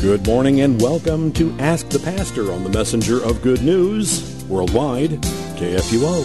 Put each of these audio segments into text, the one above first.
Good morning and welcome to Ask the Pastor on the Messenger of Good News, worldwide, KFUO.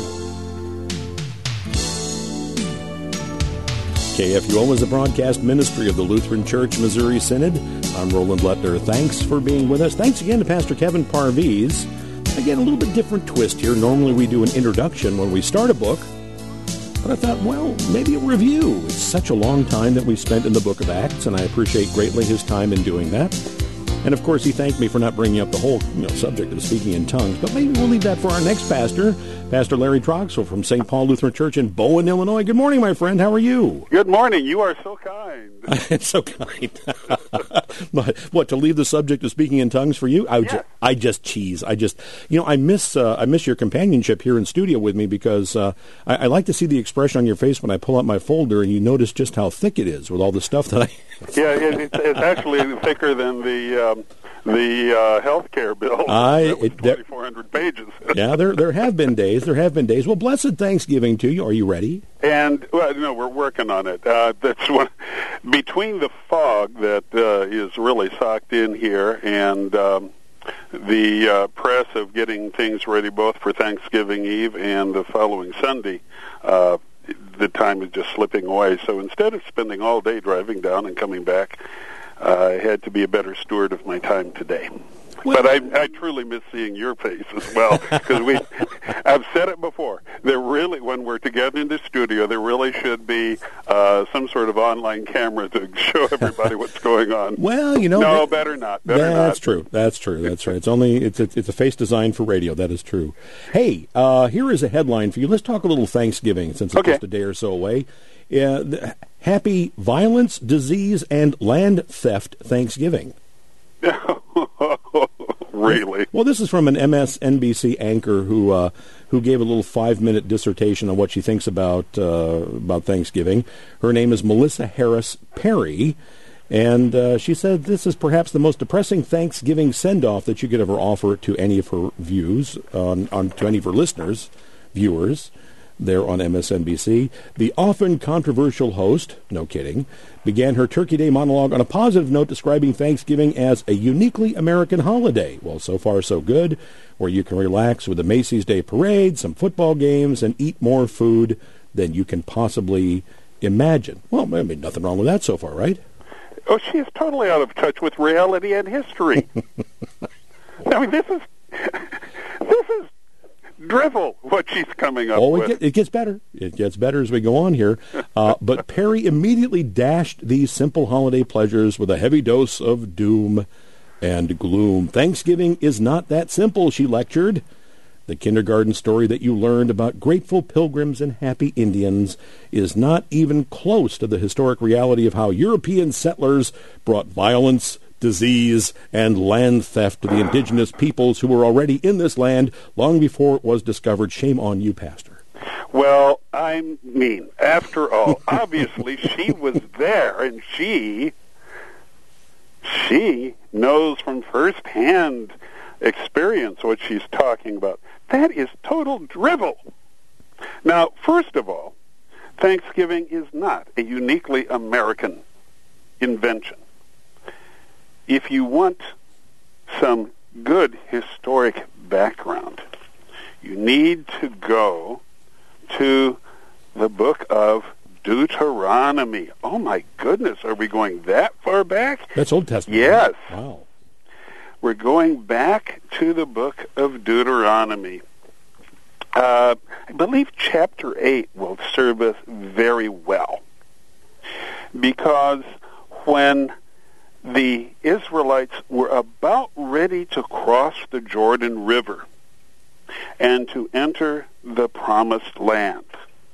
KFUO is a broadcast ministry of the Lutheran Church Missouri Synod. I'm Roland Lettner. Thanks for being with us. Thanks again to Pastor Kevin Parviz. Again, a little bit different twist here. Normally we do an introduction when we start a book. But I thought, well, maybe a review. It's such a long time that we spent in the book of Acts, and I appreciate greatly his time in doing that. And, of course, he thanked me for not bringing up the whole subject of speaking in tongues. But maybe we'll leave that for our next pastor, Pastor Larry Troxel from St. Paul Lutheran Church in Bowen, Illinois. Good morning, my friend. How are you? Good morning. You are so kind. I'm so kind. But, what, to leave the subject of speaking in tongues for you? I just cheese. I miss your companionship here in studio with me because I like to see the expression on your face when I pull out my folder and you notice just how thick it is with all the stuff that I... Yeah, it's actually thicker than the health care bill. 2,400 pages. Yeah, there have been days. Well, blessed Thanksgiving to you. Are you ready? And we're working on it. That's one between the fog that is really socked in here and the press of getting things ready both for Thanksgiving Eve and the following Sunday. The time is just slipping away. So instead of spending all day driving down and coming back, I had to be a better steward of my time today. Well, but I truly miss seeing your face as well, because I've said it before. There really, when we're together in the studio, there really should be some sort of online camera to show everybody what's going on. Well, no, better not. That's true. That's right. It's a face designed for radio. That is true. Hey, here is a headline for you. Let's talk a little Thanksgiving since it's just a day or so away. Happy Violence, Disease, and Land Theft Thanksgiving. Really? Well, this is from an MSNBC anchor who gave a little 5-minute dissertation on what she thinks about Thanksgiving. Her name is Melissa Harris Perry, and she said this is perhaps the most depressing Thanksgiving send-off that you could ever offer to any of her to any of her listeners, viewers. There on MSNBC. The often controversial host, no kidding, began her Turkey Day monologue on a positive note describing Thanksgiving as a uniquely American holiday. Well, so far so good, where you can relax with a Macy's Day Parade, some football games, and eat more food than you can possibly imagine. Well, I mean, nothing wrong with that so far, right? Oh, she is totally out of touch with reality and history. I mean, this is drivel, what she's coming up with. It gets better. It gets better as we go on here. But Perry immediately dashed these simple holiday pleasures with a heavy dose of doom and gloom. Thanksgiving is not that simple, she lectured. The kindergarten story that you learned about grateful pilgrims and happy Indians is not even close to the historic reality of how European settlers brought violence, disease, and land theft to the indigenous peoples who were already in this land long before it was discovered. Shame on you, Pastor. Well, I mean, after all, obviously she was there, and she knows from firsthand experience what she's talking about. That is total drivel. Now, first of all, Thanksgiving is not a uniquely American invention. If you want some good historic background, you need to go to the book of Deuteronomy. Oh, my goodness, are we going that far back? That's Old Testament. Yes. Wow. We're going back to the book of Deuteronomy. I believe chapter 8 will serve us very well, because when the Israelites were about ready to cross the Jordan River and to enter the Promised Land,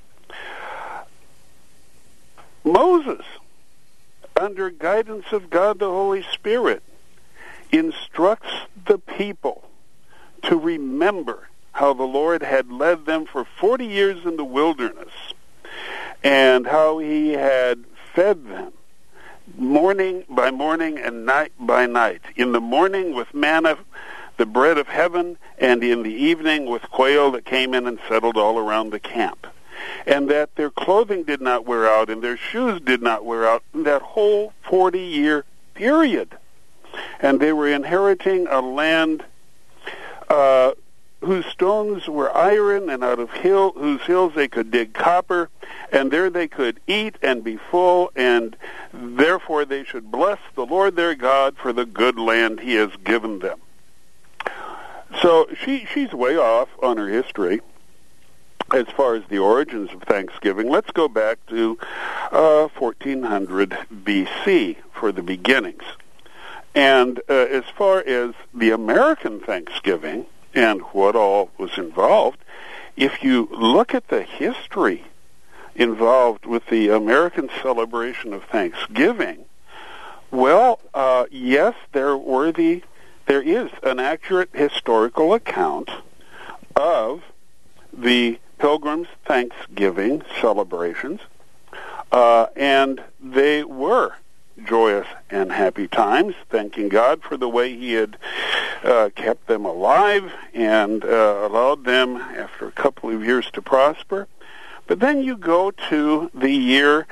Moses, under guidance of God the Holy Spirit, instructs the people to remember how the Lord had led them for 40 years in the wilderness and how he had fed them morning by morning and night by night. In the morning with manna, the bread of heaven, and in the evening with quail that came in and settled all around the camp. And that their clothing did not wear out and their shoes did not wear out in that whole 40-year period. and they were inheriting a land whose stones were iron, and out of whose hills they could dig copper, and there they could eat and be full, and therefore they should bless the Lord their God for the good land he has given them. So she's way off on her history as far as the origins of Thanksgiving. Let's go back to 1400 BC for the beginnings. And as far as the American Thanksgiving and what all was involved, if you look at the history involved with the American celebration of Thanksgiving, well, yes, there is an accurate historical account of the Pilgrims' Thanksgiving celebrations, and they were joyous and happy times, thanking God for the way he had kept them alive and allowed them, after a couple of years, to prosper. But then you go to the year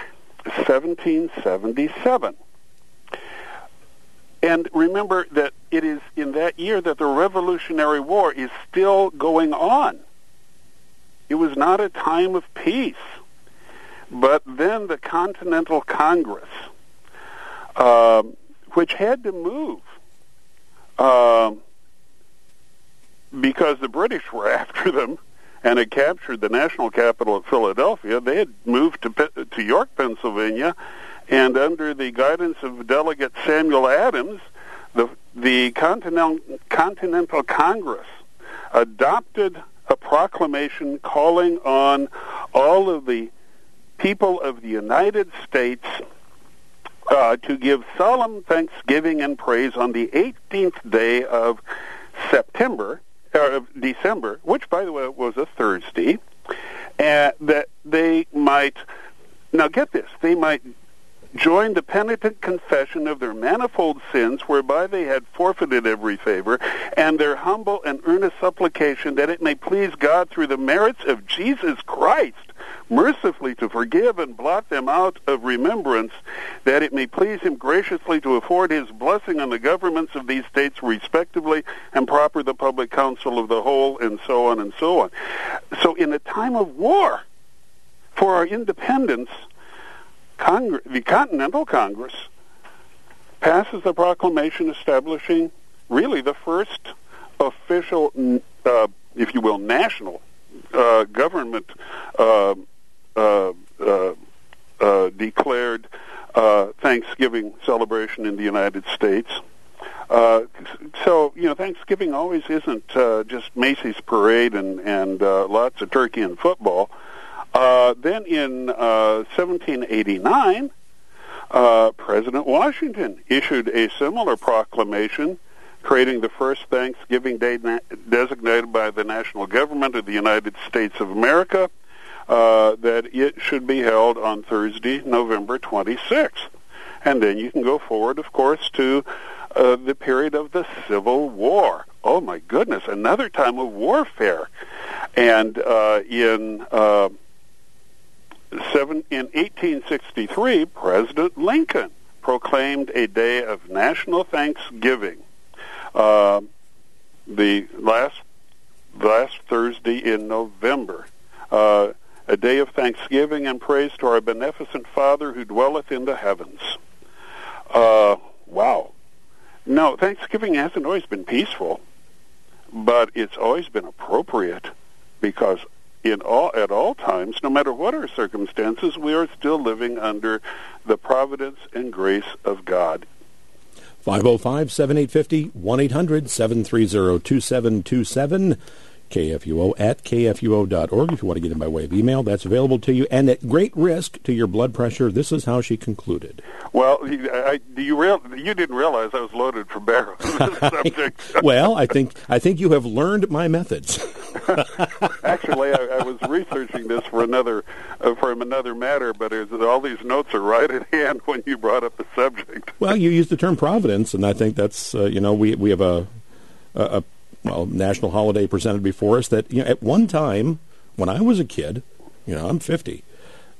1777. And remember that it is in that year that the Revolutionary War is still going on. It was not a time of peace. But then the Continental Congress, which had to move because the British were after them and had captured the national capital of Philadelphia. They had moved to York, Pennsylvania, and under the guidance of Delegate Samuel Adams, the Continental Congress adopted a proclamation calling on all of the people of the United States to give solemn thanksgiving and praise on the 18th day of December, which, by the way, was a Thursday, that they might, now get this, they might join the penitent confession of their manifold sins, whereby they had forfeited every favor, and their humble and earnest supplication that it may please God through the merits of Jesus Christ mercifully to forgive and blot them out of remembrance, that it may please him graciously to afford his blessing on the governments of these states respectively, and proper the public council of the whole, and so on and so on. So in a time of war for our independence, the Continental Congress passes a proclamation establishing really the first official, if you will, national government declared Thanksgiving celebration in the United States. So, Thanksgiving always isn't just Macy's parade and lots of turkey and football. Then in 1789, President Washington issued a similar proclamation creating the first Thanksgiving Day designated by the national government of the United States of America, that it should be held on Thursday, November 26th. And then you can go forward, of course, to the period of the Civil War. Oh, my goodness, another time of warfare. And in 1863, President Lincoln proclaimed a day of national thanksgiving, the last Thursday in November, a day of thanksgiving and praise to our beneficent Father who dwelleth in the heavens. Wow. No, Thanksgiving hasn't always been peaceful, but it's always been appropriate, because at all times, no matter what our circumstances, we are still living under the providence and grace of God. 505-7850, 1-800-730-2727, KFUO at KFUO.org. If you want to get in by way of email, that's available to you. And at great risk to your blood pressure, this is how she concluded. Well, you didn't realize I was loaded for bear on this subject. Well, I think you have learned my methods. Actually, I was researching this from another matter, but all these notes are right at hand when you brought up the subject. Well, you used the term providence, and I think that's we have a national holiday presented before us that at one time when I was a kid, I'm 50.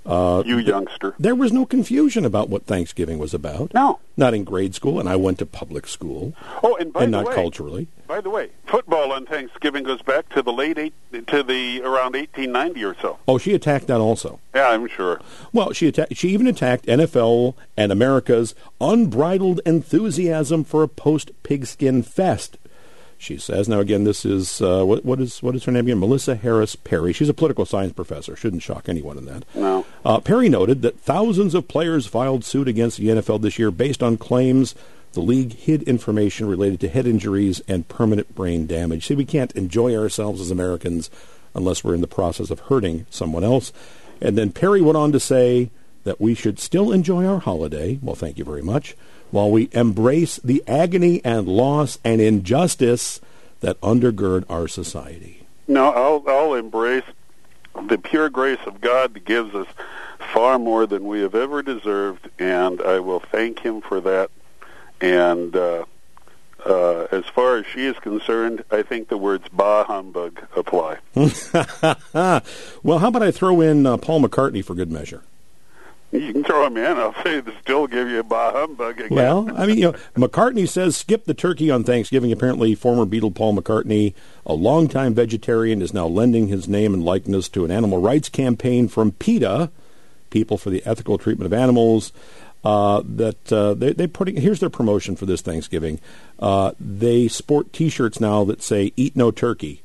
You youngster. There was no confusion about what Thanksgiving was about. No. Not in grade school, and I went to public school. Oh, and by the not way, culturally. By the way, football on Thanksgiving goes back to around 1890 or so. Oh, she attacked that also. Yeah, I'm sure. Well, she even attacked NFL and America's unbridled enthusiasm for a post-pigskin fest. She says, now again, this is, what is her name again? Melissa Harris Perry. She's a political science professor. Shouldn't shock anyone in that. No. Perry noted that thousands of players filed suit against the NFL this year based on claims the league hid information related to head injuries and permanent brain damage. See, we can't enjoy ourselves as Americans unless we're in the process of hurting someone else. And then Perry went on to say that we should still enjoy our holiday. Well, thank you very much. While we embrace the agony and loss and injustice that undergird our society. No, I'll embrace the pure grace of God that gives us far more than we have ever deserved, and I will thank Him for that. And as far as she is concerned, I think the words "bah humbug" apply. Well, how about I throw in Paul McCartney for good measure? You can throw him in. I'll say to still give you a bah humbug again. Well, I mean, McCartney says skip the turkey on Thanksgiving. Apparently, former Beatle Paul McCartney, a longtime vegetarian, is now lending his name and likeness to an animal rights campaign from PETA, People for the Ethical Treatment of Animals. They're putting. Here's their promotion for this Thanksgiving. They sport T-shirts now that say "Eat no turkey."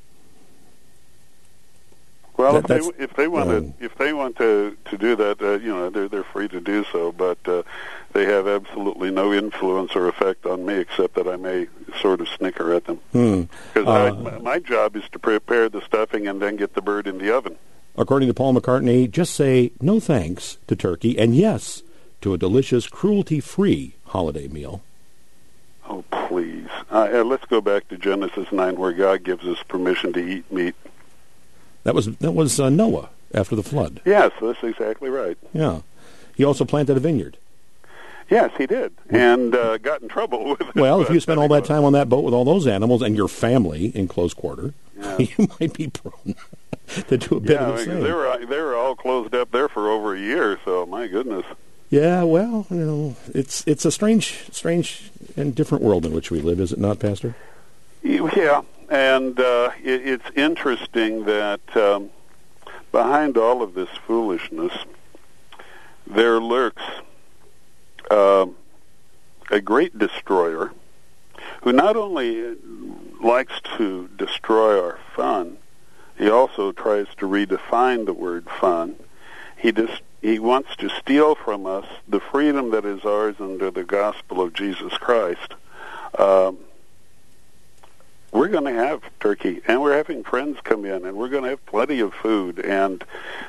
Well, if they want to do that, they're free to do so. But they have absolutely no influence or effect on me, except that I may sort of snicker at them. Because my job is to prepare the stuffing and then get the bird in the oven. According to Paul McCartney, just say no thanks to turkey and yes to a delicious, cruelty-free holiday meal. Oh, please. Let's go back to Genesis 9, where God gives us permission to eat meat. That was Noah after the flood. Yes, that's exactly right. Yeah. He also planted a vineyard. Yes, he did, and got in trouble with it. Well, if you spend all that time on that boat with all those animals and your family in close quarter, you might be prone to do a bit of the same. They were all closed up there for over a year, so my goodness. Yeah, well, it's a strange and different world in which we live, is it not, Pastor? Yeah, and it's interesting that behind all of this foolishness, there lurks a great destroyer who not only likes to destroy our fun, he also tries to redefine the word fun. He wants to steal from us the freedom that is ours under the gospel of Jesus Christ. We're going to have turkey, and we're having friends come in, and we're going to have plenty of food, and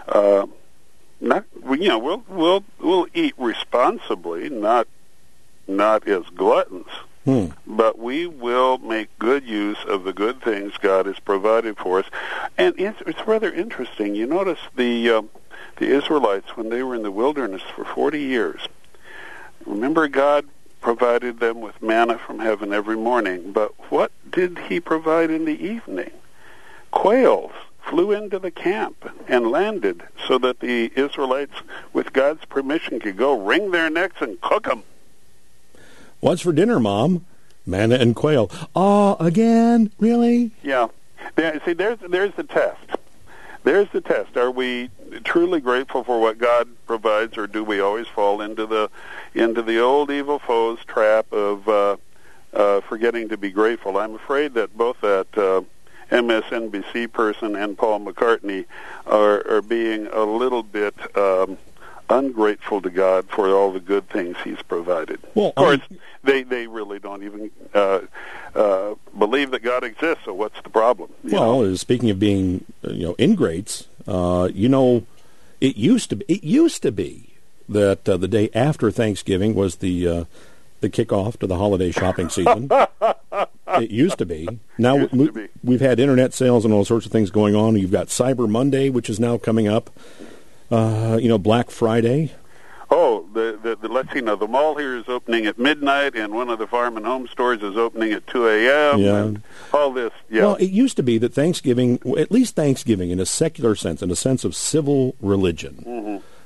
we'll eat responsibly, not as gluttons, but we will make good use of the good things God has provided for us. And it's rather interesting. You notice the Israelites, when they were in the wilderness for 40 years, remember God provided them with manna from heaven every morning, but what did He provide in the evening? Quails flew into the camp and landed so that the Israelites, with God's permission, could go wring their necks and cook them. What's for dinner, Mom? Manna and quail. Again? Really? Yeah. See, there's the test. There's the test. Are we truly grateful for what God provides, or do we always fall into the old evil foe's trap of forgetting to be grateful? I'm afraid that both that MSNBC person and Paul McCartney are being a little bit ungrateful to God for all the good things He's provided. Well, of course, they really don't even believe that God exists. So what's the problem? Well, speaking of being ingrates, it used to be that the day after Thanksgiving was the kickoff to the holiday shopping season. It used to be. Now we've had internet sales and all sorts of things going on. You've got Cyber Monday, which is now coming up. Black Friday. Oh, let's see now. The mall here is opening at midnight, and one of the farm and home stores is opening at 2 a.m. Yeah. And all this. Yeah. Well, it used to be that Thanksgiving, at least Thanksgiving in a secular sense, in a sense of civil religion,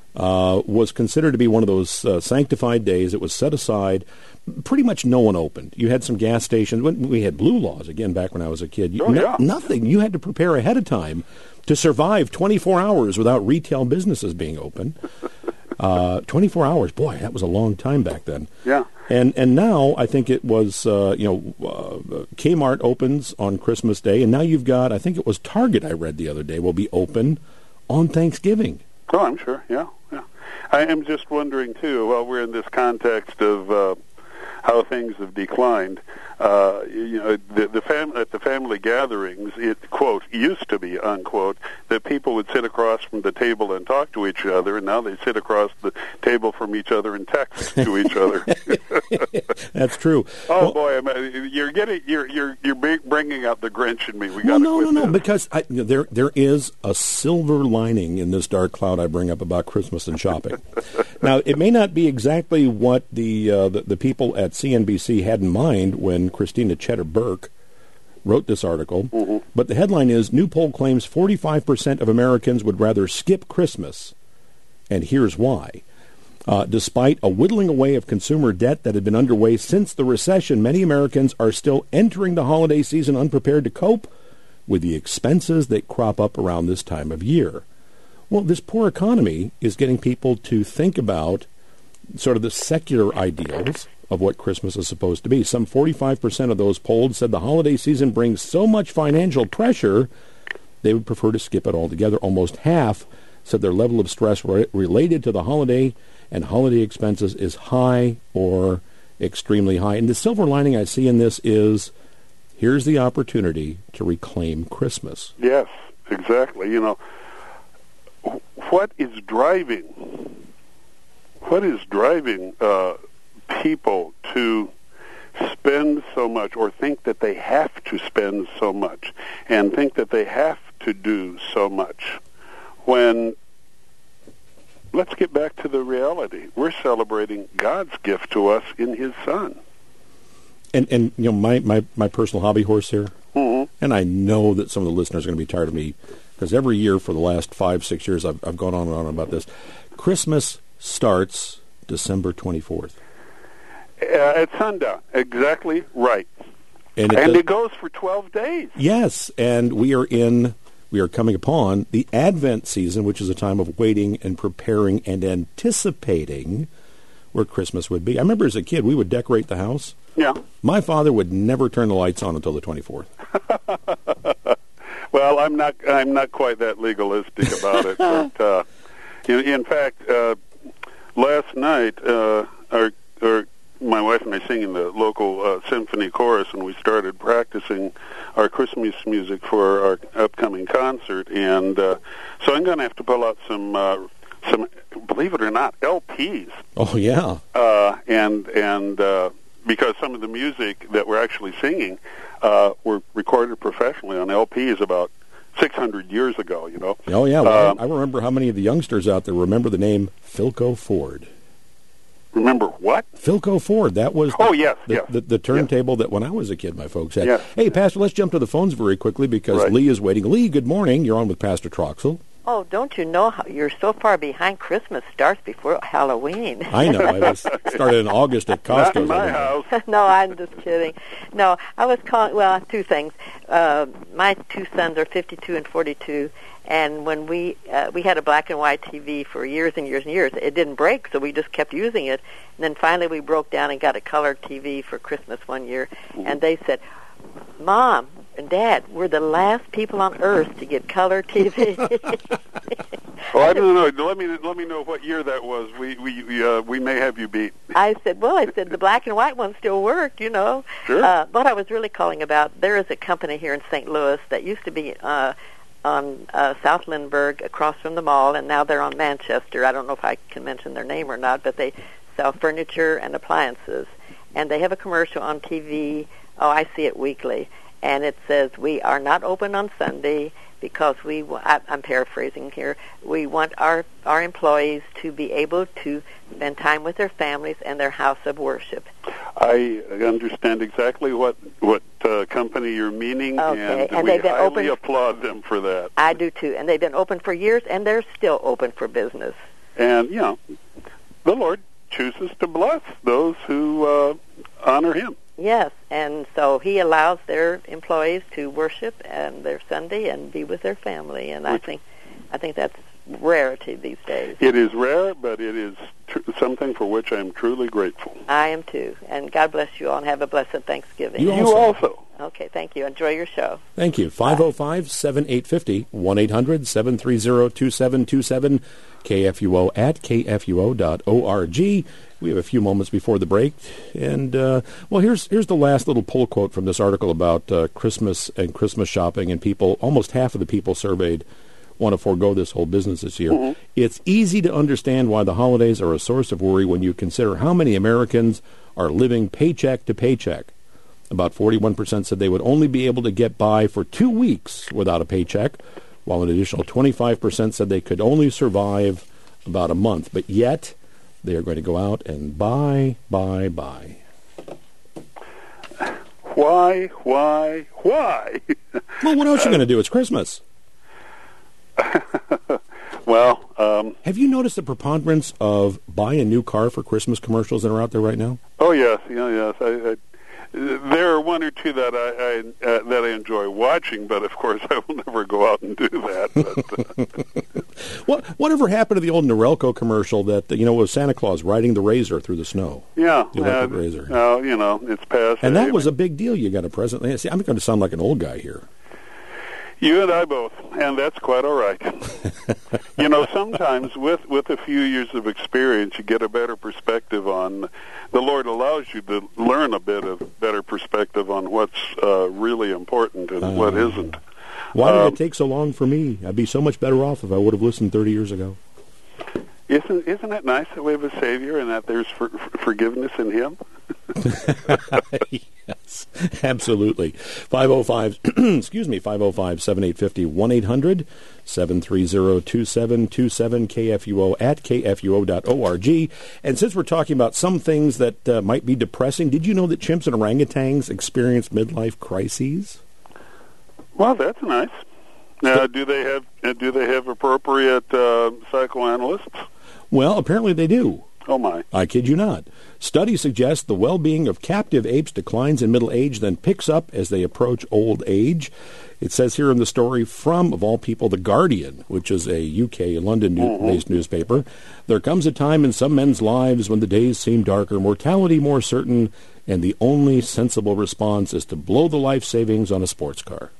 was considered to be one of those sanctified days. It was set aside. Pretty much no one opened. You had some gas stations. We had blue laws, again, back when I was a kid. Nothing. You had to prepare ahead of time to survive 24 hours without retail businesses being open. 24 hours, boy, that was a long time back then. Yeah. And now I think it was, Kmart opens on Christmas Day, and now you've got, I think it was Target I read the other day, will be open on Thanksgiving. Oh, I'm sure, yeah. I am just wondering, too, while we're in this context of how things have declined, at the family gatherings, it, quote, used to be, unquote, that people would sit across from the table and talk to each other, and now they sit across the table from each other and text to each other. That's true. Oh, well, boy, you're bringing out the Grinch in me. No, because there is a silver lining in this dark cloud I bring up about Christmas and shopping. Now, it may not be exactly what the people at CNBC had in mind when Christina Cheddar Burke wrote this article, but the headline is, new poll claims 45% of Americans would rather skip Christmas, and here's why. Despite a whittling away of consumer debt that had been underway since the recession, many Americans are still entering the holiday season unprepared to cope with the expenses that crop up around this time of year. Well, this poor economy is getting people to think about sort of the secular ideals of what Christmas is supposed to be. Some 45% of those polled said the holiday season brings so much financial pressure they would prefer to skip it altogether. Almost half said their level of stress related to the holiday and holiday expenses is high or extremely high. And the silver lining I see in this is, here's the opportunity to reclaim Christmas. Yes, exactly. What is driving people to spend so much, or think that they have to spend so much, and think that they have to do so much, when, let's get back to the reality. We're celebrating God's gift to us in His Son. And my personal hobby horse here, and I know that some of the listeners are going to be tired of me, because every year for the last 5-6 years I've gone on and on about this. Christmas starts December 24th. At sundown, exactly right. And it goes for 12 days. Yes, and we are coming upon the Advent season, which is a time of waiting and preparing and anticipating where Christmas would be. I remember as a kid, we would decorate the house. Yeah. My father would never turn the lights on until the 24th. Well, I'm not quite that legalistic about it, but in fact, last night, my wife and I sing in the local symphony chorus, and we started practicing our Christmas music for our upcoming concert. And so I'm going to have to pull out some, believe it or not, LPs. Oh yeah. And because some of the music that we're actually singing were recorded professionally on LPs about 600 years ago. Oh yeah. Well, I remember how many of the youngsters out there remember the name Philco Ford. Remember what? Philco Ford. That was the turntable that when I was a kid my folks had. Yes. Hey, Pastor, let's jump to the phones very quickly because Lee is waiting. Lee, good morning. You're on with Pastor Troxel. Oh, don't you know how you're so far behind? Christmas starts before Halloween. I know. I started in August at Costco. Not in my house. No, I'm just kidding. No, I was calling, well, two things. My two sons are 52 and 42, and when we had a black and white TV for years and years and years. It didn't break, so we just kept using it. And then finally we broke down and got a color TV for Christmas one year, and they said, Mom and Dad, we're the last people on earth to get color TV. Well, I don't know. Let me know what year that was. We may have you beat. I said the black and white ones still work, Sure. What I was really calling about, there is a company here in St. Louis that used to be on South Lindbergh across from the mall, and now they're on Manchester. I don't know if I can mention their name or not, but they sell furniture and appliances. And they have a commercial on TV. Oh, I see it weekly. And it says, we are not open on Sunday because I'm paraphrasing here, we want our employees to be able to spend time with their families and their house of worship. I understand exactly what company you're meaning, okay. and we highly applaud them for that. I do too, and they've been open for years, and they're still open for business. And, the Lord chooses to bless those who honor Him. Yes, and so He allows their employees to worship and their Sunday and be with their family, and I think that's rarity these days. It is rare, but it is something for which I am truly grateful. I am too, and God bless you all, and have a blessed Thanksgiving. You also. Okay, thank you. Enjoy your show. Thank you. 505-7850, 1-800-730-2727, KFUO at kfuo.org. We have a few moments before the break, and here's the last little pull quote from this article about Christmas and Christmas shopping, and people, almost half of the people surveyed want to forego this whole business this year. Mm-hmm. It's easy to understand why the holidays are a source of worry when you consider how many Americans are living paycheck to paycheck. About 41% said they would only be able to get by for 2 weeks without a paycheck, while an additional 25% said they could only survive about a month. But yet, they are going to go out and buy. Why? Well, what else are you going to do? It's Christmas. Well, have you noticed the preponderance of buy a new car for Christmas commercials that are out there right now? Oh yes, yes. There are one or two that I enjoy watching, but of course I will never go out and do that. But, whatever happened to the old Norelco commercial that was Santa Claus riding the razor through the snow? Yeah, the electric razor. It's past. And that was a big deal. You got a present. See, I'm going to sound like an old guy here. You and I both, and that's quite all right. Sometimes with a few years of experience, you get a better perspective on. The Lord allows you to learn a better perspective on what's really important and what isn't. Why did it take so long for me? I'd be so much better off if I would have listened 30 years ago. Isn't it nice that we have a Savior and that there's forgiveness in Him? Yes, absolutely. 505-7850, 1-800-730-2727, KFUO at kfuo.org. And since we're talking about some things that might be depressing, did you know that chimps and orangutans experience midlife crises? Well, that's nice. Now, do they have appropriate psychoanalysts? Well, apparently they do. Oh, my. I kid you not. Studies suggest the well-being of captive apes declines in middle age, then picks up as they approach old age. It says here in the story from, of all people, The Guardian, which is a UK, London-based newspaper, there comes a time in some men's lives when the days seem darker, mortality more certain, and the only sensible response is to blow the life savings on a sports car.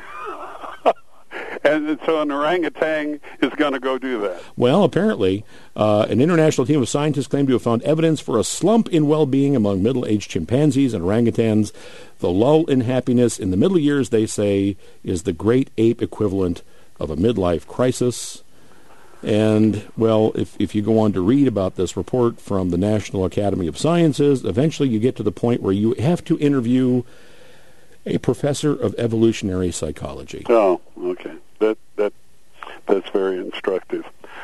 And so an orangutan is going to go do that. Well, apparently, an international team of scientists claim to have found evidence for a slump in well-being among middle-aged chimpanzees and orangutans. The lull in happiness in the middle years, they say, is the great ape equivalent of a midlife crisis. And, well, if you go on to read about this report from the National Academy of Sciences, eventually you get to the point where you have to interview a professor of evolutionary psychology. Oh, okay. That's very instructive.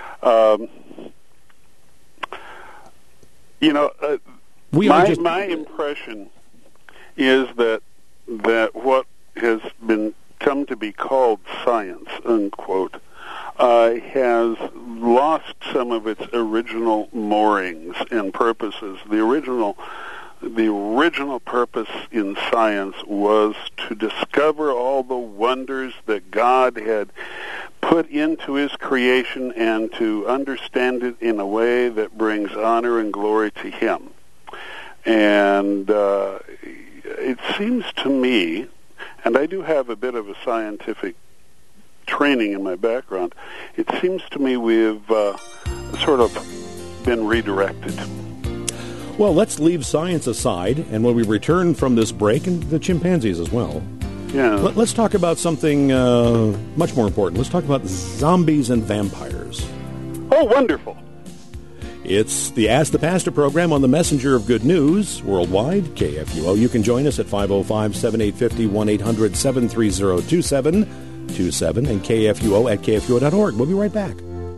My impression is that what has come to be called science, unquote, has lost some of its original moorings and purposes. The original purpose in science was to discover all the wonders that God had put into His creation and to understand it in a way that brings honor and glory to Him. And it seems to me, and I do have a bit of a scientific training in my background, it seems to me we've sort of been redirected. Well, let's leave science aside, and when we return from this break, and the chimpanzees as well, let's talk about something much more important. Let's talk about zombies and vampires. Oh, wonderful. It's the Ask the Pastor program on the Messenger of Good News, worldwide, KFUO. You can join us at 505-7850, 1-800-730-2727, and KFUO at kfuo.org. We'll be right back.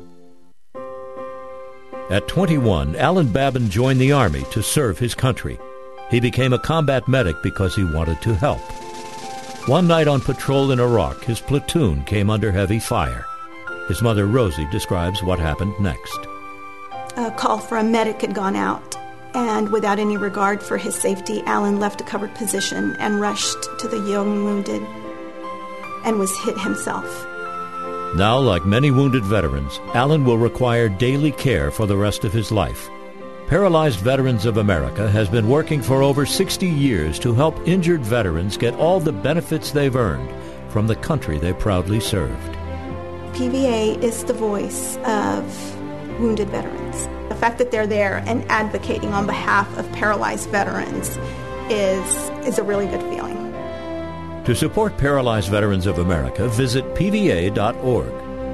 At 21, Alan Babin joined the Army to serve his country. He became a combat medic because he wanted to help. One night on patrol in Iraq, his platoon came under heavy fire. His mother, Rosie, describes what happened next. a call for a medic had gone out, and without any regard for his safety, Alan left a covered position and rushed to the young wounded and was hit himself. Now, like many wounded veterans, Alan will require daily care for the rest of his life. Paralyzed Veterans of America has been working for over 60 years to help injured veterans get all the benefits they've earned from the country they proudly served. PVA is the voice of wounded veterans. The fact that they're there and advocating on behalf of paralyzed veterans is a really good feeling. To support Paralyzed Veterans of America, visit pva.org.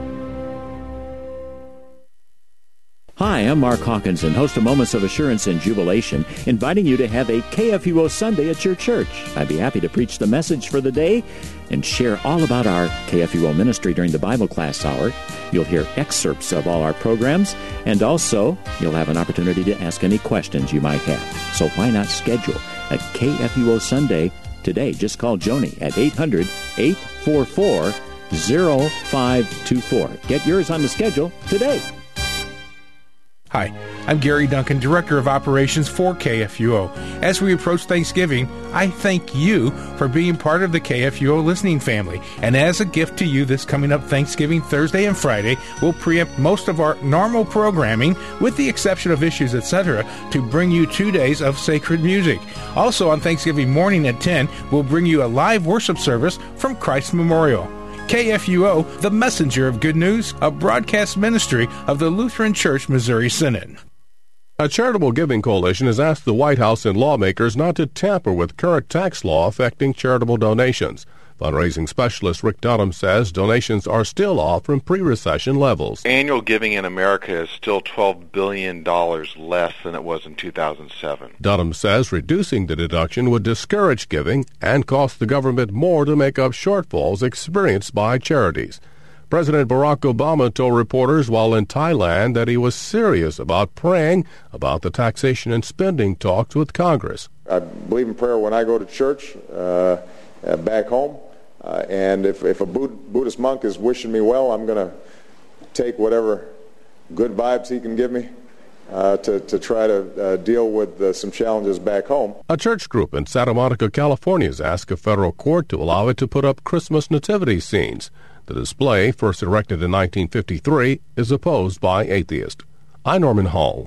Hi, I'm Mark Hawkinson, host of Moments of Assurance and Jubilation, inviting you to have a KFUO Sunday at your church. I'd be happy to preach the message for the day and share all about our KFUO ministry during the Bible class hour. You'll hear excerpts of all our programs, and also you'll have an opportunity to ask any questions you might have. So why not schedule a KFUO Sunday today? Just call Joni at 800-844-0524. Get yours on the schedule today. Hi, I'm Gary Duncan, Director of Operations for KFUO. As we approach Thanksgiving, I thank you for being part of the KFUO listening family. And as a gift to you this coming up Thanksgiving Thursday and Friday, we'll preempt most of our normal programming, with the exception of Issues, etc., to bring you 2 days of sacred music. Also on Thanksgiving morning at 10, we'll bring you a live worship service from Christ Memorial. KFUO, the messenger of good news, a broadcast ministry of the Lutheran Church Missouri Synod. A charitable giving coalition has asked the White House and lawmakers not to tamper with current tax law affecting charitable donations. Fundraising specialist Rick Dunham says donations are still off from pre-recession levels. Annual giving in America is still $12 billion less than it was in 2007. Dunham says reducing the deduction would discourage giving and cost the government more to make up shortfalls experienced by charities. President Barack Obama told reporters while in Thailand that he was serious about praying about the taxation and spending talks with Congress. I believe in prayer when I go to church back home. And if a Buddhist monk is wishing me well, I'm going to take whatever good vibes he can give me to try to deal with some challenges back home. A church group in Santa Monica, California, has asked a federal court to allow it to put up Christmas nativity scenes. The display, first erected in 1953, is opposed by atheists. I'm Norman Hall.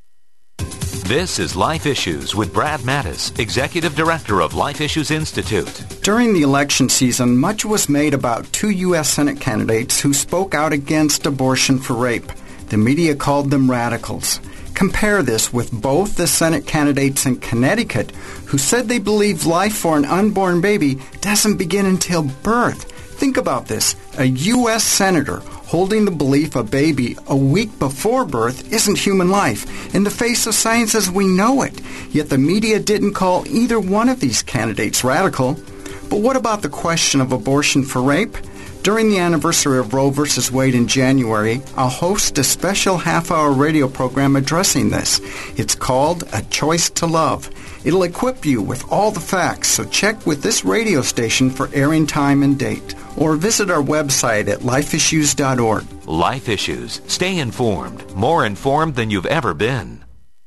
This is Life Issues with Brad Mattis, Executive Director of Life Issues Institute. During the election season, much was made about 2 U.S. Senate candidates who spoke out against abortion for rape. The media called them radicals. Compare this with both the Senate candidates in Connecticut who said they believe life for an unborn baby doesn't begin until birth. Think about this. A U.S. Senator holding the belief a baby a week before birth isn't human life in the face of science as we know it. Yet the media didn't call either one of these candidates radical. But what about the question of abortion for rape? During the anniversary of Roe v. Wade in January, I'll host a special half-hour radio program addressing this. It's called A Choice to Love. It'll equip you with all the facts, so check with this radio station for airing time and date. Or visit our website at lifeissues.org. Life Issues. Stay informed. More informed than you've ever been.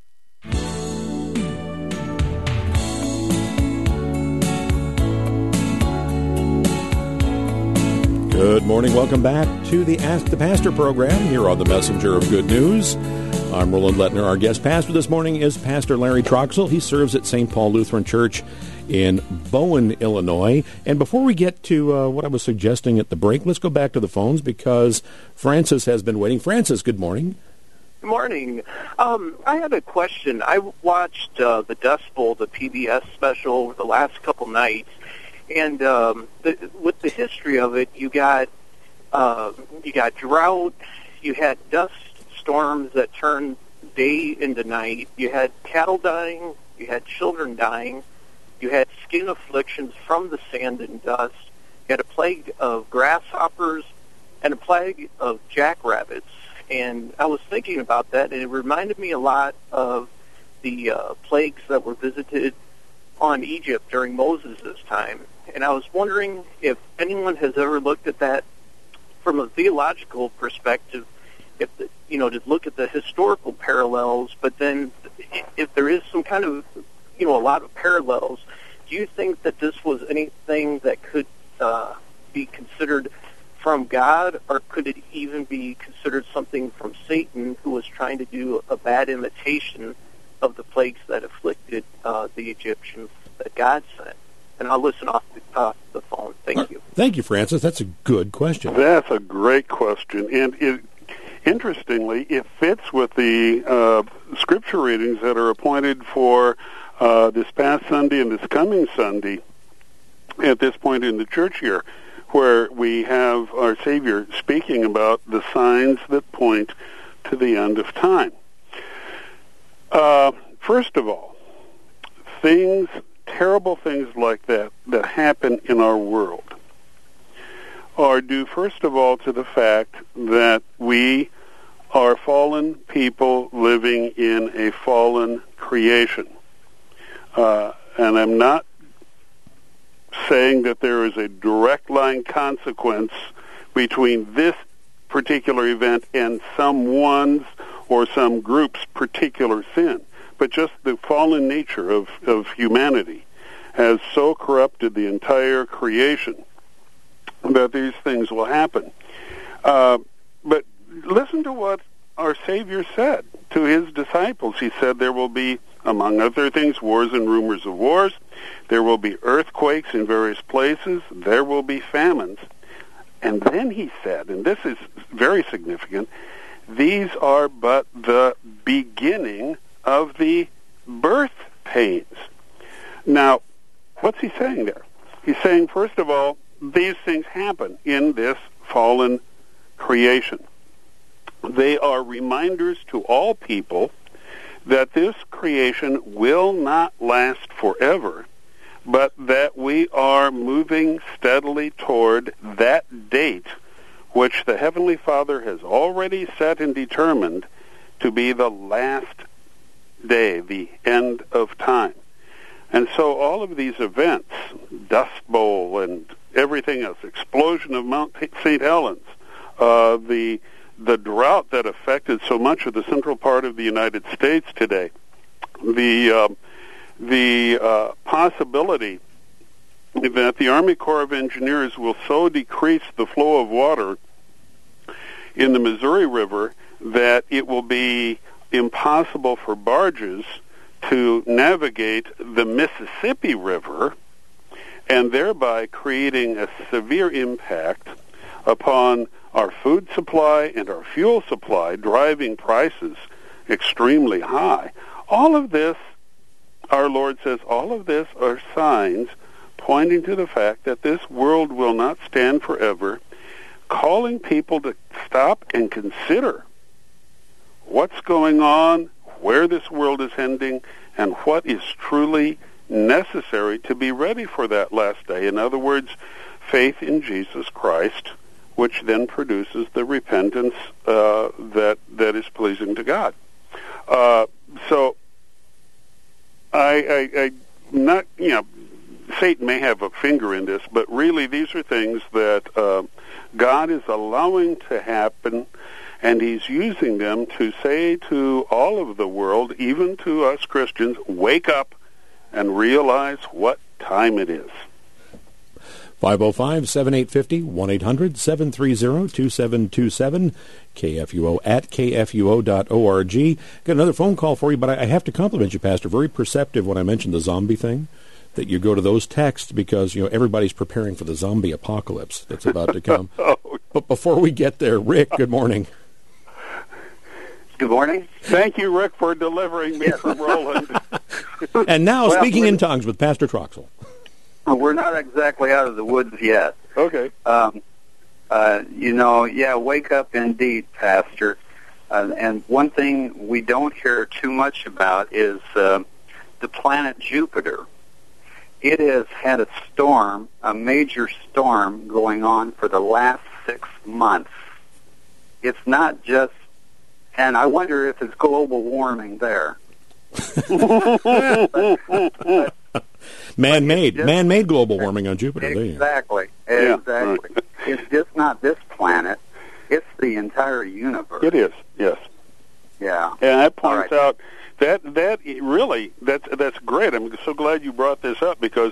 Good morning. Welcome back to the Ask the Pastor program here on the Messenger of Good News. I'm Roland Lettner. Our guest pastor this morning is Pastor Larry Troxell. He serves at St. Paul Lutheran Church in Bowen, Illinois. And before we get to what I was suggesting at the break, let's go back to the phones because Francis has been waiting. Francis, good morning. Good morning. I had a question. I watched the Dust Bowl, the PBS special, over the last couple nights. And with the history of it, you got drought, you had dust storms that turned day into night, you had cattle dying, you had children dying, you had skin afflictions from the sand and dust, you had a plague of grasshoppers, and a plague of jackrabbits. And I was thinking about that, and it reminded me a lot of the plagues that were visited on Egypt during Moses' time. And I was wondering if anyone has ever looked at that from a theological perspective, to look at the historical parallels, but then if there is some kind of, a lot of parallels, do you think that this was anything that could be considered from God, or could it even be considered something from Satan, who was trying to do a bad imitation of the plagues that afflicted the Egyptians that God sent? And I'll listen off the phone. Thank you. Thank you, Francis. That's a good question. That's a great question. And interestingly, it fits with the scripture readings that are appointed for this past Sunday and this coming Sunday at this point in the church year, where we have our Savior speaking about the signs that point to the end of time. First of all, terrible things like that happen in our world are due, first of all, to the fact that we are fallen people living in a fallen creation. And I'm not saying that there is a direct line consequence between this particular event and someone's or some group's particular sin, but just the fallen nature of humanity has so corrupted the entire creation that these things will happen. But listen to what our Savior said to his disciples. He said there will be, among other things, wars and rumors of wars. There will be earthquakes in various places. There will be famines. And then he said, and this is very significant, these are but the beginning of the birth pains. Now, what's he saying there? He's saying, first of all, these things happen in this fallen creation. They are reminders to all people that this creation will not last forever, but that we are moving steadily toward that date which the Heavenly Father has already set and determined to be the last day, the end of time. And so all of these events, Dust Bowl and everything else, explosion of Mount St. Helens, the drought that affected so much of the central part of the United States today, the possibility that the Army Corps of Engineers will so decrease the flow of water in the Missouri River that it will be impossible for barges to navigate the Mississippi River, and thereby creating a severe impact upon our food supply and our fuel supply, driving prices extremely high. All of this, our Lord says, all of this are signs pointing to the fact that this world will not stand forever, calling people to stop and consider what's going on, where this world is heading, and what is truly necessary to be ready for that last day. In other words, faith in Jesus Christ, which then produces the repentance that is pleasing to God. So, I not, Satan may have a finger in this, but really these are things that God is allowing to happen, and he's using them to say to all of the world, even to us Christians, wake up and realize what time it is. 505-7850, 1-800-730-2727, KFUO at KFUO.org. Got another phone call for you, but I have to compliment you, Pastor. Very perceptive when I mentioned the zombie thing, that you go to those texts because, everybody's preparing for the zombie apocalypse that's about to come. But before we get there, Rick, good morning. Good morning. Thank you, Rick, for delivering me from Roland. And now, speaking in tongues with Pastor Troxel. We're not exactly out of the woods yet. Okay. Wake up indeed, Pastor. And one thing we don't hear too much about is the planet Jupiter. It has had a storm, a major storm, going on for the last 6 months. It's not just, and I wonder if it's global warming there. Man-made global warming on Jupiter. Exactly. It's just not this planet. It's the entire universe. It is, yes. Yeah. And that points out that really that's great. I'm so glad you brought this up because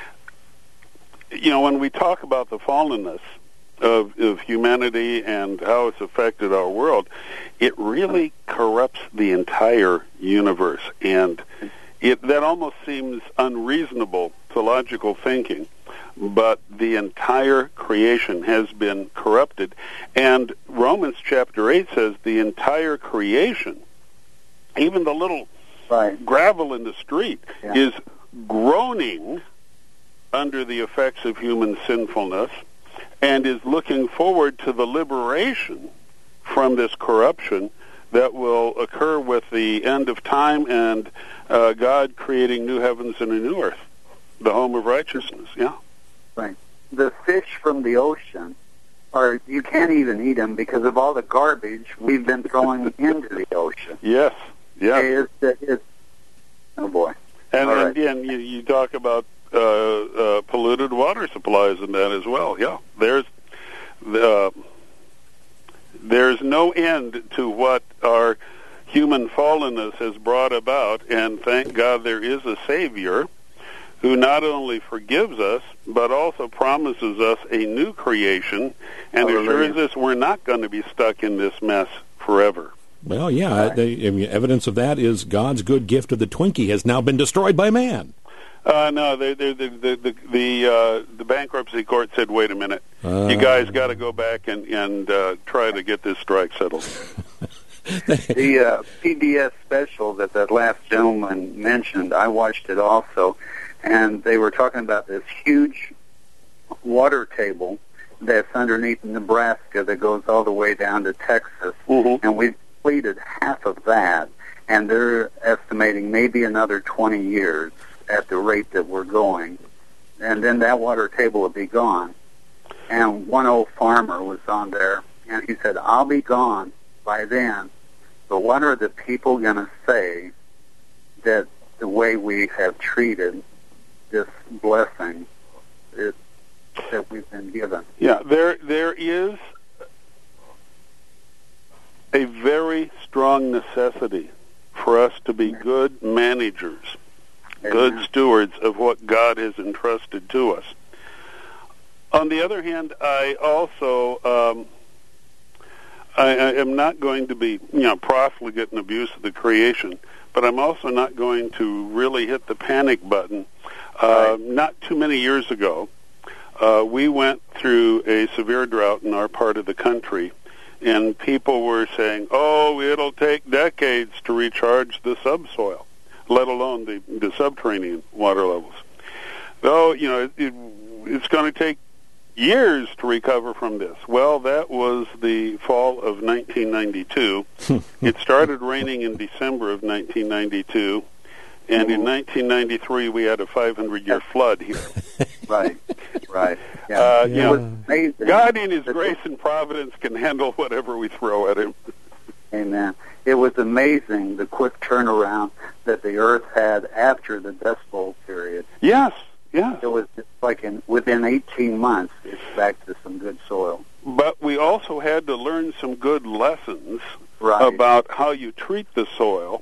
when we talk about the fallenness of humanity and how it's affected our world, it really corrupts the entire universe, and that almost seems unreasonable to logical thinking. But the entire creation has been corrupted, and Romans chapter 8 says the entire creation, even the little gravel in the street, is groaning under the effects of human sinfulness and is looking forward to the liberation from this corruption that will occur with the end of time and God creating new heavens and a new earth, the home of righteousness. Yeah. Right. The fish from the ocean, you can't even eat them because of all the garbage we've been throwing into the ocean. Yes. Yeah. Oh boy. And you talk about polluted water supplies and that as well. Yeah. There's no end to what our human fallenness has brought about, and thank God there is a Savior who not only forgives us, but also promises us a new creation and assures us we're not going to be stuck in this mess forever. Well, yeah, evidence of that is God's good gift of the Twinkie has now been destroyed by man. No, the bankruptcy court said, wait a minute, you guys got to go back and try to get this strike settled. The PBS special that last gentleman mentioned, I watched it also, and they were talking about this huge water table that's underneath Nebraska that goes all the way down to Texas, and we've completed half of that, and they're estimating maybe another 20 years at the rate that we're going, and then that water table will be gone. And one old farmer was on there, and he said, I'll be gone by then, but what are the people going to say that the way we have treated this blessing that we've been given? Yeah, there is a very strong necessity for us to be good managers, good stewards of what God has entrusted to us. On the other hand, I also I am not going to be profligate in abuse of the creation, but I'm also not going to really hit the panic button. Not too many years ago, we went through a severe drought in our part of the country, and people were saying, oh, it'll take decades to recharge the subsoil, let alone the subterranean water levels. Though, it's going to take years to recover from this. Well, that was the fall of 1992. It started raining in December of 1992, and in 1993 we had a 500-year flood here. Right. Yeah. It was amazing. God in His grace and providence can handle whatever we throw at Him. Amen. It was amazing, the quick turnaround that the earth had after the Dust Bowl period. Yes. Yeah. It was like within 18 months, it's back to some good soil. But we also had to learn some good lessons about how you treat the soil.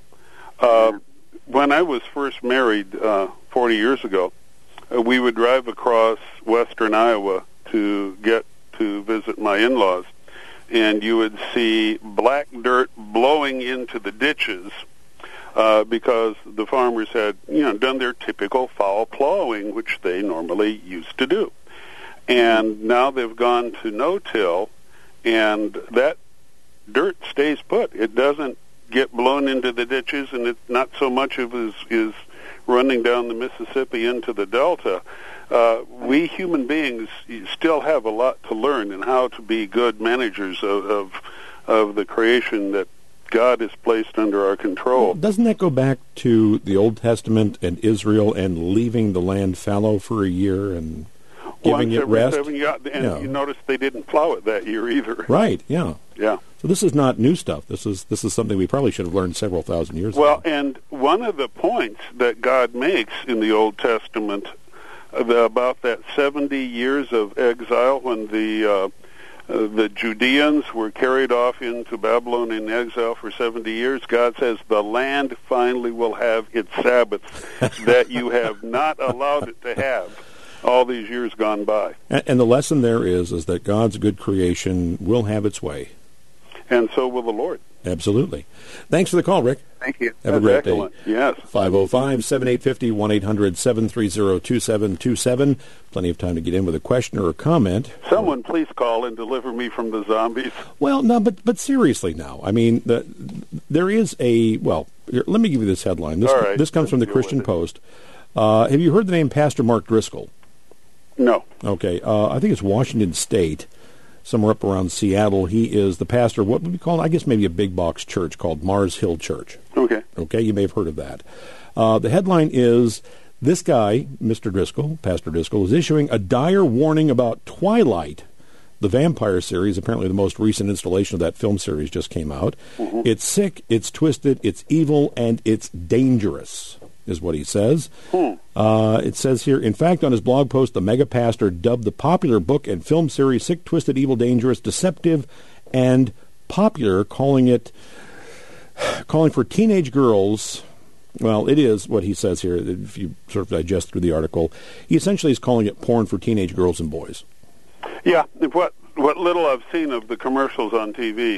When I was first married 40 years ago, we would drive across western Iowa to get to visit my in-laws, and you would see black dirt blowing into the ditches because the farmers had, done their typical foul plowing, which they normally used to do. And now they've gone to no-till, and that dirt stays put. It doesn't get blown into the ditches, and it's not so much of is running down the Mississippi into the Delta. We human beings still have a lot to learn in how to be good managers of the creation that God has placed under our control. Doesn't that go back to the Old Testament and Israel and leaving the land fallow for a year and giving it rest? You notice they didn't plow it that year either. Right, yeah. Yeah. So this is not new stuff. This is something we probably should have learned several thousand years ago. Well, and one of the points that God makes in the Old Testament about that 70 years of exile when the the Judeans were carried off into Babylon in exile for 70 years. God says the land finally will have its Sabbaths that you have not allowed it to have all these years gone by. And the lesson there is that God's good creation will have its way. And so will the Lord. Absolutely. Thanks for the call, Rick. Thank you. Have a great excellent. day. Yes. 505-7850, 1-800-730-2727. Plenty of time to get in with a question or a comment. Someone please call and deliver me from the zombies. Well, no, but seriously now. I mean, there is a, well, here, let me give you this headline. This comes from the Christian Post. Have you heard the name Pastor Mark Driscoll? No. Okay. I think it's Washington State, somewhere up around Seattle. He is the pastor of what would be called, I guess, maybe a big box church called Mars Hill Church. Okay. Okay, you may have heard of that. The headline is, this guy, Mr. Driscoll, Pastor Driscoll, is issuing a dire warning about Twilight, the vampire series. Apparently the most recent installation of that film series just came out. Mm-hmm. It's sick, it's twisted, it's evil, and it's dangerous, is what he says. It says here, in fact, on his blog post, the mega pastor dubbed the popular book and film series Sick, Twisted, Evil, Dangerous, Deceptive, and Popular, calling for teenage girls. Well, it is what he says here, if you sort of digest through the article. He essentially is calling it porn for teenage girls and boys. Yeah, what little I've seen of the commercials on TV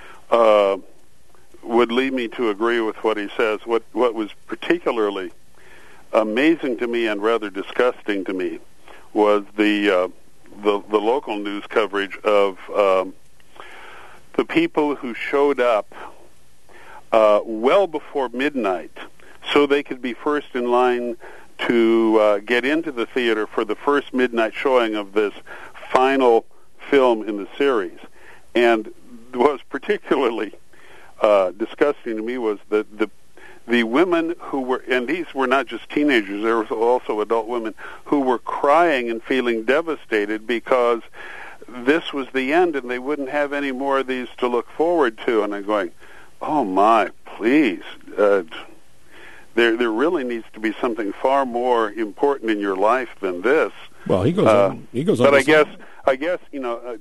would lead me to agree with what he says. What was particularly amazing to me and rather disgusting to me was the local news coverage of the people who showed up well before midnight so they could be first in line to get into the theater for the first midnight showing of this final film in the series. And what was particularly disgusting to me was that the women who were, and these were not just teenagers, there was also adult women, who were crying and feeling devastated because this was the end and they wouldn't have any more of these to look forward to. And I'm going, oh my, please. There really needs to be something far more important in your life than this. Well, he goes on. But I guess you know,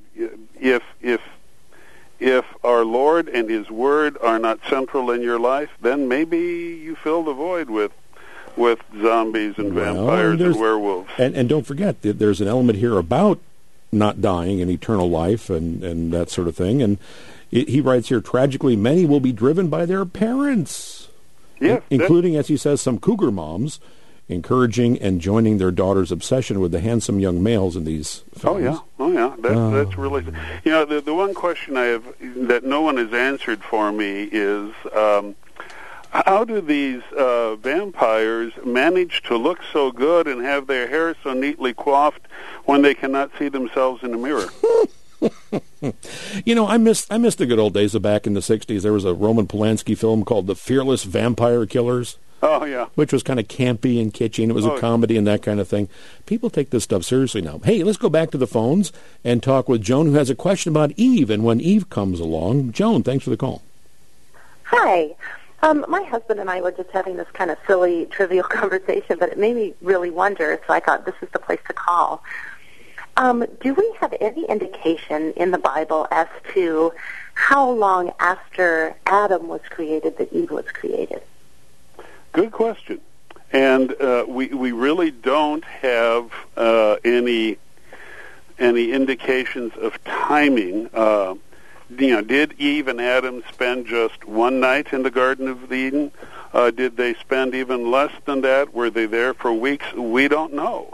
if our Lord and His Word are not central in your life, then maybe you fill the void with zombies and vampires and werewolves. And don't forget that there's an element here about not dying and eternal life and that sort of thing. And he writes here, tragically, many will be driven by their parents. Yes, including, as he says, some cougar moms encouraging and joining their daughter's obsession with the handsome young males in these films. Oh yeah. That's really, you know, the one question I have that no one has answered for me is how do these vampires manage to look so good and have their hair so neatly coiffed when they cannot see themselves in a mirror? You know, I miss the good old days of back in the 60s. There was a Roman Polanski film called The Fearless Vampire Killers. Oh, yeah. Which was kind of campy and kitschy, and it was a comedy and that kind of thing. People take this stuff seriously now. Hey, let's go back to the phones and talk with Joan, who has a question about Eve, and when Eve comes along. Joan, thanks for the call. Hi. My husband and I were just having this kind of silly, trivial conversation, but it made me really wonder, so I thought this is the place to call. Do we have any indication in the Bible as to how long after Adam was created that Eve was created? Good question. And we really don't have any indications of timing. Did Eve and Adam spend just one night in the Garden of Eden? Did they spend even less than that? Were they there for weeks? We don't know.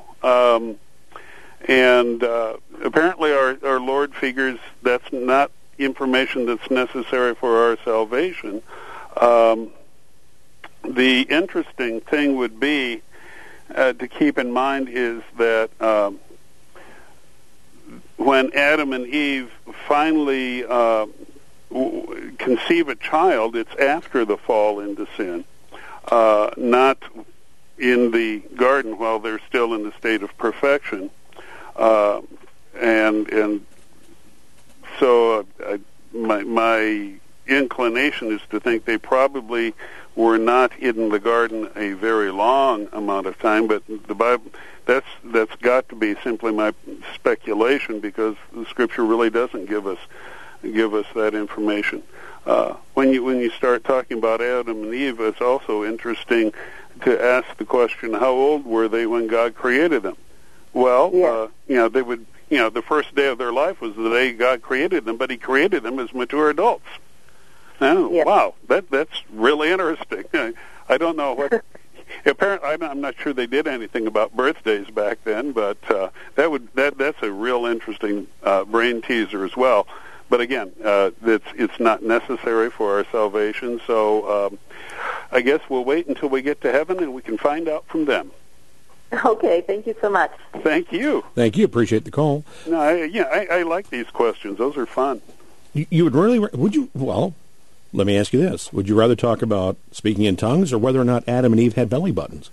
And apparently our Lord figures that's not information that's necessary for our salvation. The interesting thing would be to keep in mind is that when Adam and Eve finally conceive a child, it's after the fall into sin, not in the garden while they're still in the state of perfection. And so my inclination is to think they probably were not in the garden a very long amount of time, but the Bible, that's got to be simply my speculation, because the Scripture really doesn't give us that information. When you start talking about Adam and Eve, it's also interesting to ask the question, how old were they when God created them? Well, they would, the first day of their life was the day God created them, but He created them as mature adults. Oh, wow, that's really interesting. I don't know what. Apparently, I'm not sure they did anything about birthdays back then, but that's a real interesting brain teaser as well. But again, it's not necessary for our salvation. So I guess we'll wait until we get to heaven, and we can find out from them. Okay, thank you so much. Thank you. Thank you. Appreciate the call. No, I like these questions. Those are fun. You would you? Well, let me ask you this. Would you rather talk about speaking in tongues or whether or not Adam and Eve had belly buttons?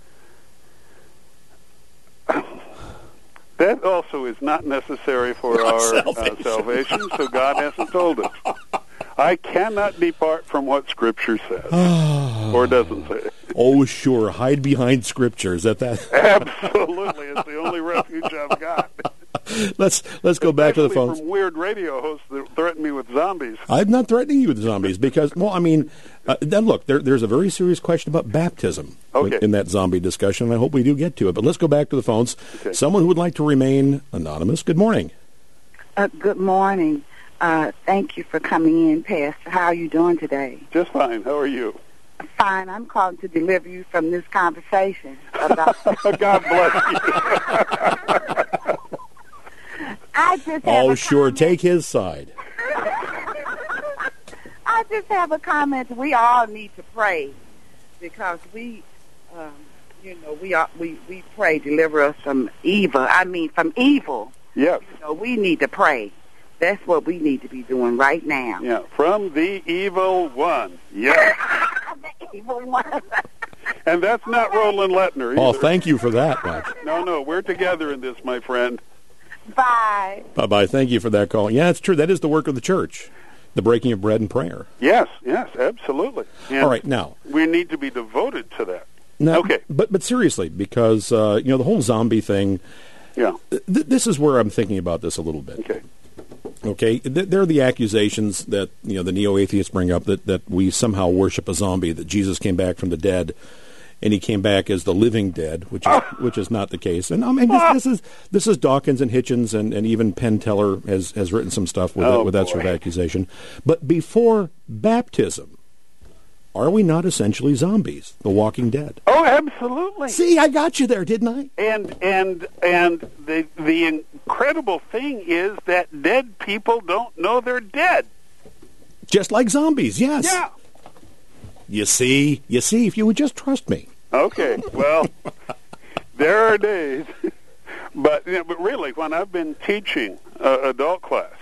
That also is not necessary for our salvation, so God hasn't told us. I cannot depart from what Scripture says, or doesn't say. Oh, sure. Hide behind Scripture. Is that? Absolutely. It's the only refuge I've got. Let's go back to the phones. From weird radio hosts that threaten me with zombies. I'm not threatening you with zombies because, then look, there's a very serious question about baptism in that zombie discussion, and I hope we do get to it. But let's go back to the phones. Okay. Someone who would like to remain anonymous. Good morning. Good morning. Thank you for coming in, Pastor. How are you doing today? Just fine. How are you? Fine. I'm calling to deliver you from this conversation about... God bless you. I just have sure. Take his side. I just have a comment. We all need to pray because we pray, deliver us from evil. From evil. Yes. We need to pray. That's what we need to be doing right now. Yeah, from the evil one. Yes. The evil one. And that's not Roland Lettner either. Oh, thank you for that, Mike. No, we're together in this, my friend. Bye. Bye-bye. Thank you for that call. Yeah, it's true. That is the work of the church, the breaking of bread and prayer. Yes, absolutely. And all right, now. We need to be devoted to that. Now, okay. But seriously, because, the whole zombie thing, this is where I'm thinking about this a little bit. Okay, there are the accusations that, the neo-atheists bring up that we somehow worship a zombie, that Jesus came back from the dead, and he came back as the living dead, which is not the case. And this is Dawkins and Hitchens and even Penn Teller has written some stuff with that sort of accusation. But before baptism, are we not essentially zombies, the walking dead? Oh, absolutely. See, I got you there, didn't I? And the incredible thing is that dead people don't know they're dead. Just like zombies, yes. Yeah. You see, if you would just trust me. Okay, well, there are days, but really, when I've been teaching adult class,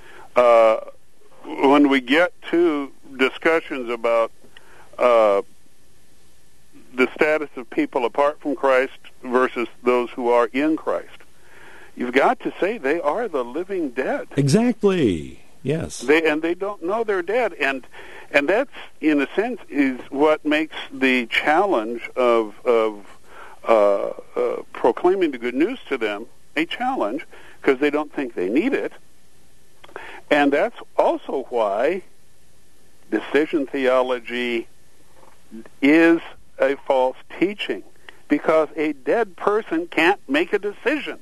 when we get to discussions about the status of people apart from Christ versus those who are in Christ, you've got to say they are the living dead. Exactly. Yes. They don't know they're dead, and that's, in a sense, is what makes the challenge of proclaiming the good news to them a challenge, because they don't think they need it. And that's also why decision theology is a false teaching, because a dead person can't make a decision.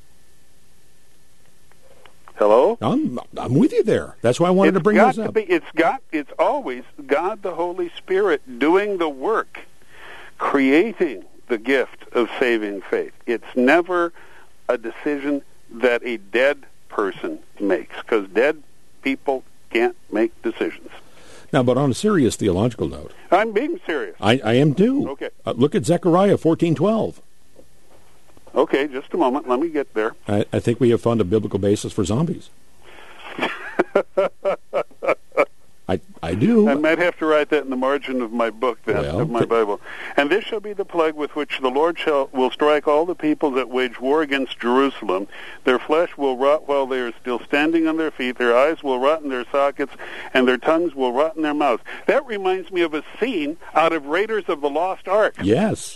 Hello? I'm with you there. That's why I wanted to bring this up. It's always God the Holy Spirit doing the work, creating the gift of saving faith. It's never a decision that a dead person makes, because dead people can't make decisions. Now, but on a serious theological note, I'm being serious. I am too. Okay. Look at Zechariah 14:12. Okay, just a moment. Let me get there. I think we have found a biblical basis for zombies. I do. I might have to write that in the margin of my book, then, of my Bible. And this shall be the plague with which the Lord will strike all the people that wage war against Jerusalem. Their flesh will rot while they are still standing on their feet. Their eyes will rot in their sockets, and their tongues will rot in their mouths. That reminds me of a scene out of Raiders of the Lost Ark. Yes.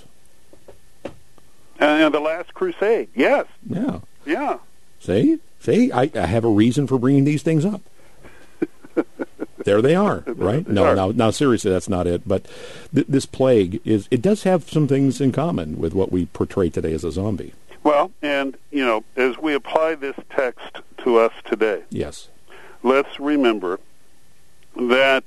And the Last Crusade. Yes. Yeah. Yeah. See, I have a reason for bringing these things up. There they are, right? No, seriously, that's not it. But this plague it does have some things in common with what we portray today as a zombie. Well, and, as we apply this text to us today, yes, let's remember that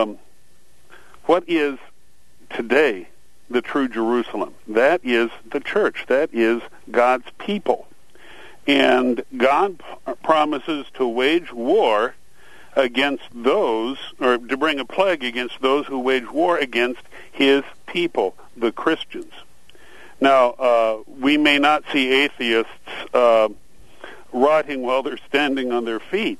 what is today the true Jerusalem? That is the church. That is God's people. And God promises to wage war against those, or to bring a plague against those who wage war against his people, the Christians. Now, we may not see atheists rotting while they're standing on their feet,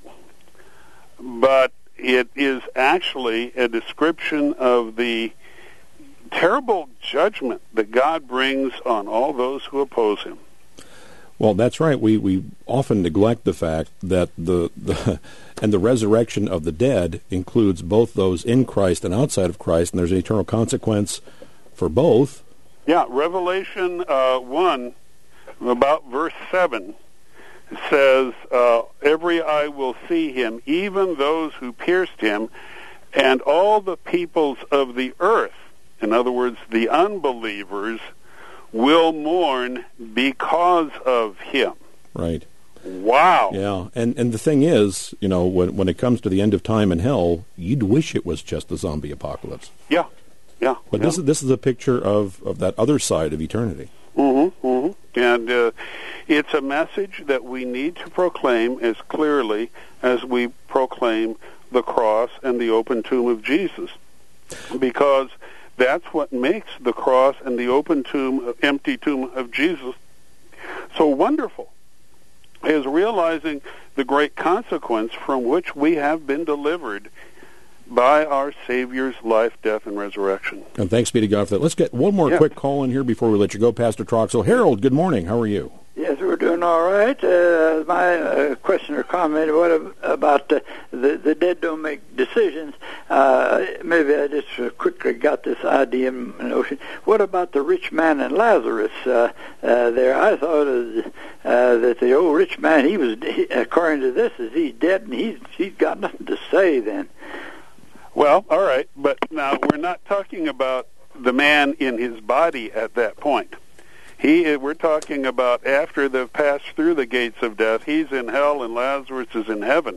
but it is actually a description of the terrible judgment that God brings on all those who oppose him. Well, that's right. We often neglect the fact that the resurrection of the dead includes both those in Christ and outside of Christ, and there's an eternal consequence for both. Yeah, Revelation 1, about verse 7, says, every eye will see him, even those who pierced him, and all the peoples of the earth, in other words, the unbelievers, will mourn because of him. Right. Wow. Yeah, and the thing is, when it comes to the end of time and hell, you'd wish it was just the zombie apocalypse. Yeah. But this is a picture of that other side of eternity. Mm-hmm, mm-hmm. And it's a message that we need to proclaim as clearly as we proclaim the cross and the open tomb of Jesus, because that's what makes the cross and the open tomb, empty tomb of Jesus so wonderful, is realizing the great consequence from which we have been delivered by our Savior's life, death, and resurrection. And thanks be to God for that. Let's get one more quick call in here before we let you go, Pastor Troxel. Harold, good morning. How are you? Yes, we're doing all right. My question or comment, what about the dead don't make decisions? Maybe I just quickly got this idea and notion. What about the rich man and Lazarus there? I thought that the old rich man, according to this, he's dead and he's got nothing to say then. Well, all right, but now we're not talking about the man in his body at that point. We're talking about after they've passed through the gates of death. He's in hell and Lazarus is in heaven.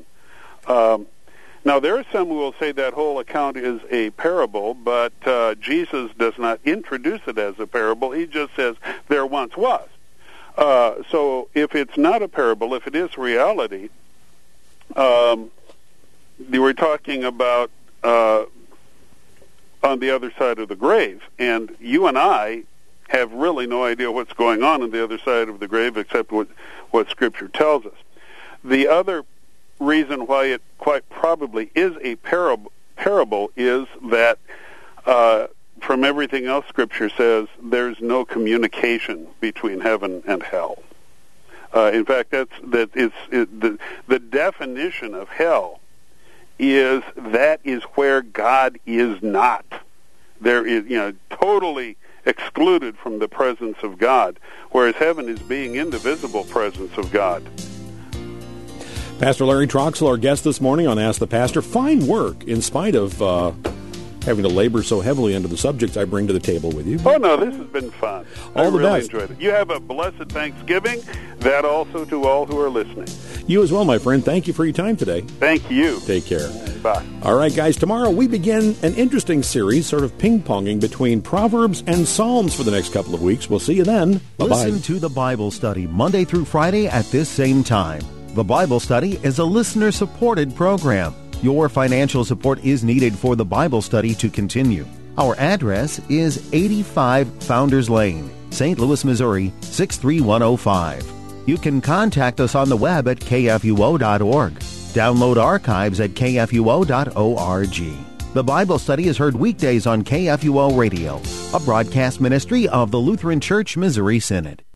Now, there are some who will say that whole account is a parable, but Jesus does not introduce it as a parable. He just says, there once was. So if it's not a parable, if it is reality, we're talking about on the other side of the grave. And you and I have really no idea what's going on the other side of the grave except what Scripture tells us. The other reason why it quite probably is a parable is that from everything else Scripture says, there's no communication between heaven and hell. In fact, the definition of hell is where God is not. There is, totally excluded from the presence of God, whereas heaven is being in the visible presence of God. Pastor Larry Troxel, our guest this morning on Ask the Pastor. Fine work, in spite of having to labor so heavily under the subjects I bring to the table with you. Oh, no, this has been fun. All the really best. Enjoyed it. You have a blessed Thanksgiving. That also to all who are listening. You as well, my friend. Thank you for your time today. Thank you. Take care. Bye. All right, guys, tomorrow we begin an interesting series, sort of ping-ponging between Proverbs and Psalms for the next couple of weeks. We'll see you then. Bye-bye. Listen to the Bible Study Monday through Friday at this same time. The Bible Study is a listener-supported program. Your financial support is needed for the Bible study to continue. Our address is 85 Founders Lane, St. Louis, Missouri, 63105. You can contact us on the web at kfuo.org. Download archives at kfuo.org. The Bible study is heard weekdays on KFUO Radio, a broadcast ministry of the Lutheran Church Missouri Synod.